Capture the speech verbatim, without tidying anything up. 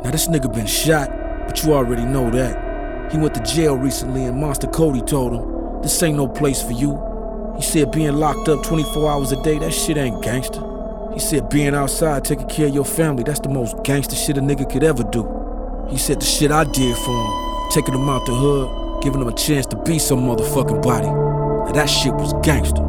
Now this nigga been shot, but you already know that. He went to jail recently and Monster Cody told him, this ain't no place for you. He said being locked up twenty-four hours a day, that shit ain't gangster. He said being outside taking care of your family, that's the most gangster shit a nigga could ever do. He said the shit I did for him, taking him out the hood, giving him a chance to be some motherfucking body. Now that shit was gangster.